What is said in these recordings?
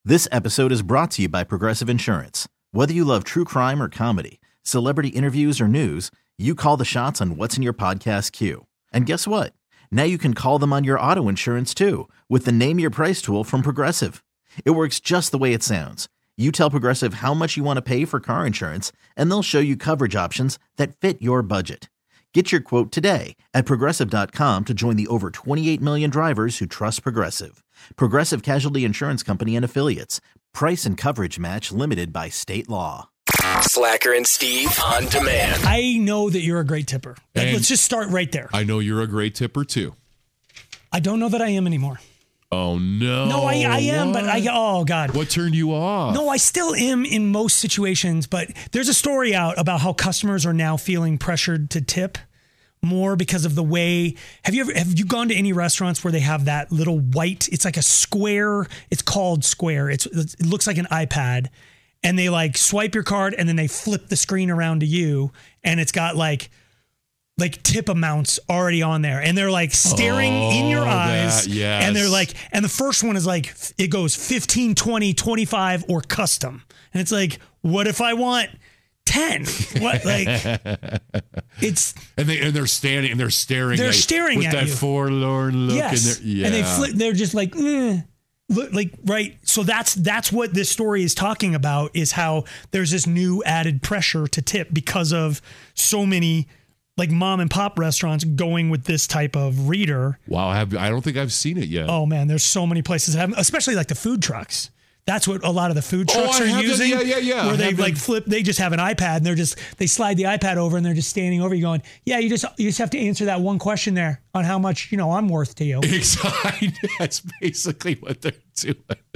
This episode is brought to you by Progressive Insurance. Whether you love true crime or comedy, celebrity interviews or news, you call the shots on what's in your podcast queue. And guess what? Now you can call them on your auto insurance too with the Name Your Price tool from Progressive. It works just the way it sounds. You tell Progressive how much you want to pay for car insurance, and they'll show you coverage options that fit your budget. Get your quote today at Progressive.com to join the over 28 million drivers who trust Progressive. Progressive Casualty Insurance Company and Affiliates. Price and coverage match limited by state law. Slacker and Steve on demand. I know that you're a great tipper. Let's just start right there. I know you're a great tipper too. I don't know that I am anymore. Oh, no. No, I am, but oh, God. What turned you off? No, I still am in most situations, but there's a story out about how customers are now feeling pressured to tip more because of the way. Have you gone to any restaurants where they have that little white, it's like a square, it's called Square. It looks like an iPad, and they like swipe your card and then they flip the screen around to you, and it's got like tip amounts already on there, and they're like staring in your eyes. Yes. And they're like, and the first one is like, it goes 15, 20, 25 or custom. And it's like, what if I want 10? What, like, it's, and they're standing and they're staring they're at staring with at that you. forlorn look. Yes. And they're just like, look, like, right. So that's what this story is talking about, is how there's this new added pressure to tip because of so many like mom and pop restaurants going with this type of reader. Wow. I don't think I've seen it yet. Oh man, there's so many places that have, especially like the food trucks. That's what a lot of the food trucks are using. Yeah. Where they like flip, they just have an iPad and they slide the iPad over and they're just standing over you going, yeah, you just have to answer that one question there on how much, I'm worth to you. Exactly. That's basically what they're doing.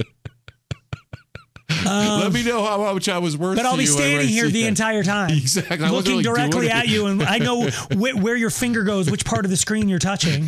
Let me know how much I was worth. But I'll be standing here the entire time. Exactly. Looking directly at you, and I know where your finger goes, which part of the screen you're touching.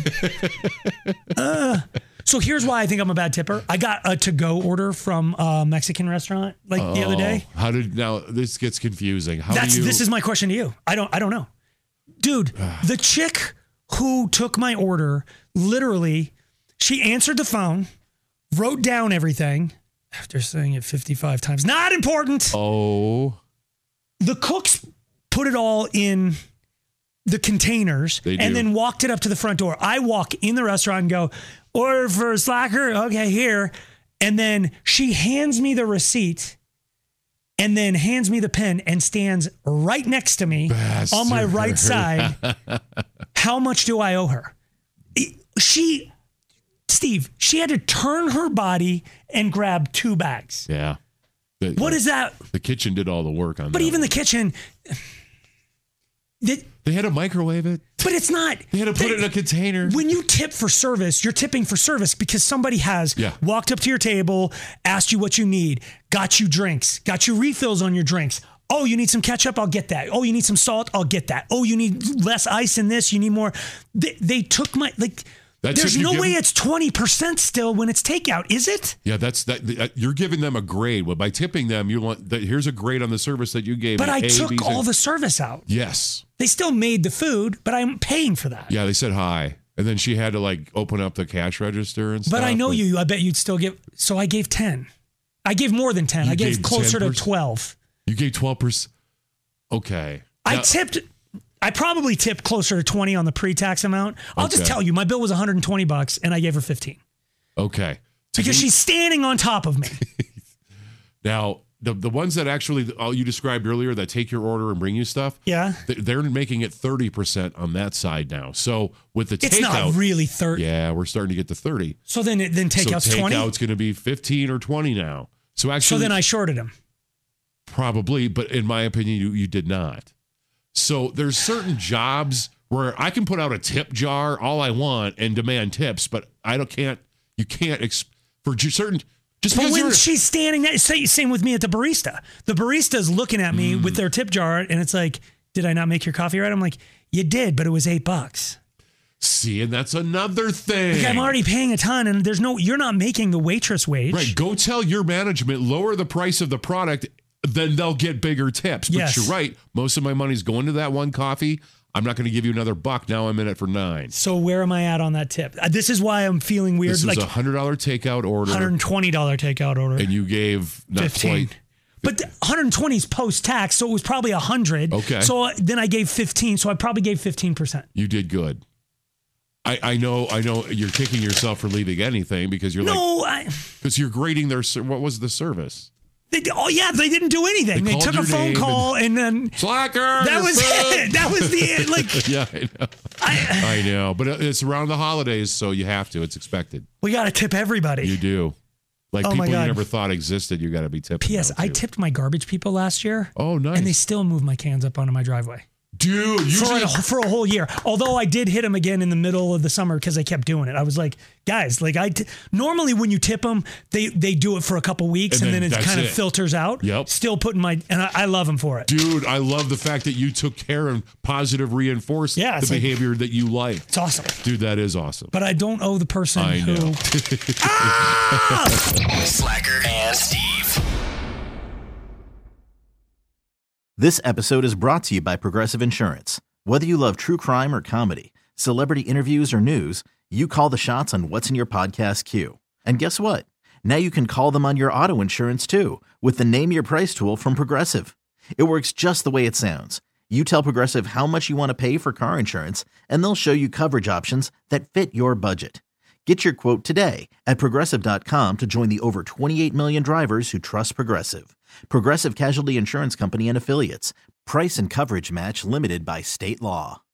So here's why I think I'm a bad tipper. I got a to-go order from a Mexican restaurant the other day. Now this gets confusing. This is my question to you. I don't know. Dude, the chick who took my order, literally, she answered the phone, wrote down everything after saying it 55 times. Not important. Oh. The cooks put it all in the containers and then walked it up to the front door. I walk in the restaurant and go, order for Slacker. Okay, here. And then she hands me the receipt and then hands me the pen and stands right next to me on my right side. How much do I owe her? Steve, she had to turn her body and grab 2 bags. Yeah. What is that? The kitchen did all the work on that. But even the kitchen... They had to microwave it. But it's not. They had to put it in a container. When you tip for service, you're tipping for service because somebody has walked up to your table, asked you what you need, got you drinks, got you refills on your drinks. Oh, you need some ketchup? I'll get that. Oh, you need some salt? I'll get that. Oh, you need less ice in this? You need more? They took my... There's no way it's 20% still when it's takeout, is it? Yeah, you're giving them a grade. Well, by tipping them, here's a grade on the service that you gave. But I took all the service out. Yes. They still made the food, but I'm paying for that. Yeah, they said hi. And then she had to open up the cash register and stuff. But I know I bet you'd still give. So I gave 10. I gave more than 10. I gave closer 10%? To 12. You gave 12%. Okay. I probably tipped closer to 20 on the pre-tax amount. I'll just tell you, my bill was $120 and I gave her 15. Okay. Because she's standing on top of me. Now, the ones that actually you described earlier that take your order and bring you stuff, they're making it 30% on that side now. So with the takeout, it's not really 30. Yeah, we're starting to get to 30. So then takeout's 20. Takeout's going to be 15 or 20 now. So then I shorted him. Probably, but in my opinion, you did not. So there's certain jobs where I can put out a tip jar all I want and demand tips, but you can't for certain. Just but when she's standing there, same with me at the barista. The barista's looking at me with their tip jar, and it's like, did I not make your coffee right? I'm like, you did, but it was $8. See, and that's another thing. Like, I'm already paying a ton, and you're not making the waitress wage. Right. Go tell your management, lower the price of the product, then they'll get bigger tips. But yes. You're right. Most of my money's going to that one coffee. I'm not going to give you another $1. Now I'm in it for $9. So where am I at on that tip? This is why I'm feeling weird. This is like a $100 takeout order. $120 takeout order. And you gave not 15. quite. But 120 is post-tax, so it was probably 100. Okay. So then I gave 15, so I probably gave 15%. You did good. I know you're kicking yourself for leaving anything because you're because you're grading their, what was the service? They didn't do anything. They took a phone call and then slacker. That was it. That was the like. Yeah, I know. I know, but it's around the holidays, so you have to. It's expected. We got to tip everybody. You do. Like people you never thought existed, you got to be tipping. P.S. I tipped my garbage people last year. Oh, nice. And they still moved my cans up onto my driveway. Dude, for a whole year. Although I did hit them again in the middle of the summer because they kept doing it. I was like, guys, like normally when you tip them, they do it for a couple weeks and then it kind of filters out. Yep. Still putting and I love them for it. Dude, I love the fact that you took care and positive reinforced the behavior that you like. It's awesome. Dude, that is awesome. But I don't owe the person who. Slacker and Steve. This episode is brought to you by Progressive Insurance. Whether you love true crime or comedy, celebrity interviews or news, you call the shots on what's in your podcast queue. And guess what? Now you can call them on your auto insurance too with the Name Your Price tool from Progressive. It works just the way it sounds. You tell Progressive how much you want to pay for car insurance, and they'll show you coverage options that fit your budget. Get your quote today at Progressive.com to join the over 28 million drivers who trust Progressive. Progressive Casualty Insurance Company and Affiliates. Price and coverage match limited by state law.